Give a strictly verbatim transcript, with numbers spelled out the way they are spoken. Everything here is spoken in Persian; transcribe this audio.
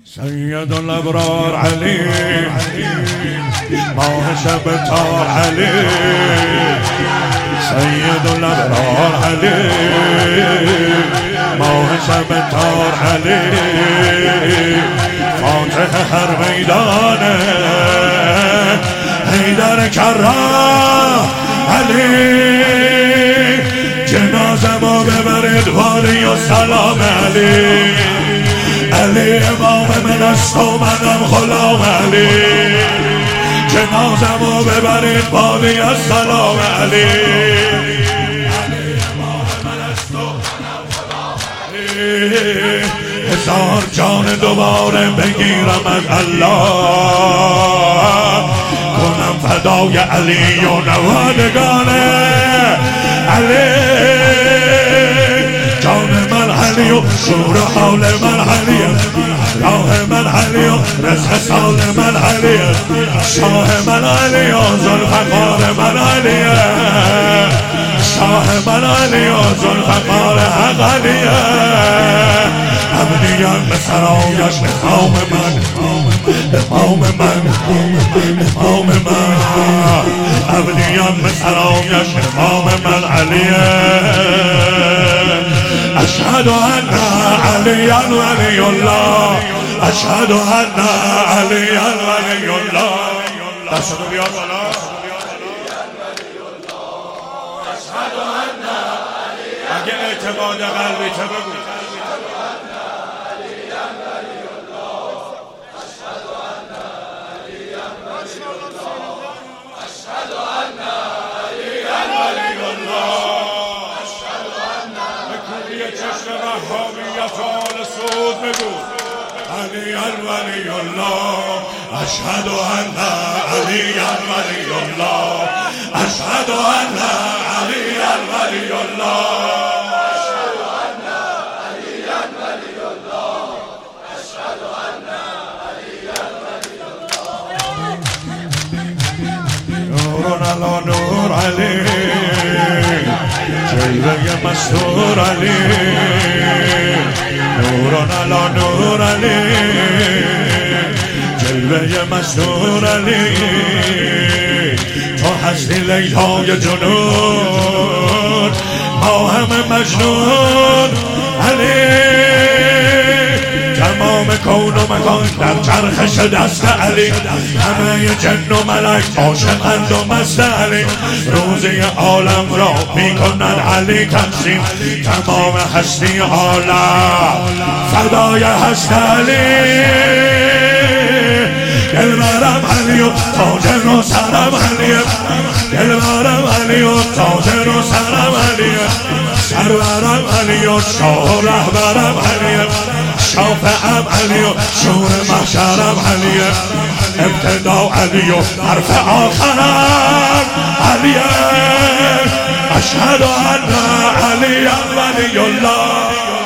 سید الابرار علی ماه شب تار علی سید الابرار علی ماه شب تار علی فاتح هر میدانه حیدر کرام علی جنازه ما ببرید واری و سلام علی علی امام من است و منم غلام علی جنازه ما ببرید واری و سلام علی علی امام من است و منم غلام علی هزار جان دوباره بگیرم از الله کنم فدای علی و نوادگان علی جان من علی و شور حال من علی راه من علی و رزق سال من علی شاه من علی و ذوالفقار من علی شاه من علی و ذوالفقار حق علی ابدیان به سرایش امام من امام من امام من ابدیان به سرایش امام من علی اشهد ان علی ولی الله اشهد ان علی ولی الله دستو بیار بالا اشهد ان اگه اعتقاد قلبی تو بگو علی ولی الله اشهد ان علی ولی الله اشهد ان علی ولی الله اشهد ان علی ولی الله اشهد ان علی ولی الله نور علی نور علی جلوه مستور علی نور علی نور علی جلوه مستور علی تو هستی لیلای جنون ما همه مجنون علی تمام کون و مکان در چرخش دست علی همه جن و ملک عاشقند و مست علی روزی عالم را میکند علی تقسیم تمام هستی عالم فدای هست علی دلبرم علی و تاج و سرم علی دلبرم علی و تاج و سرم علی سرورم علی و شاه و رهبرم علی شافعم علی و شور محشرم علی ابتدا علی و حرف آخرم علی اشهد ان علی ولی الله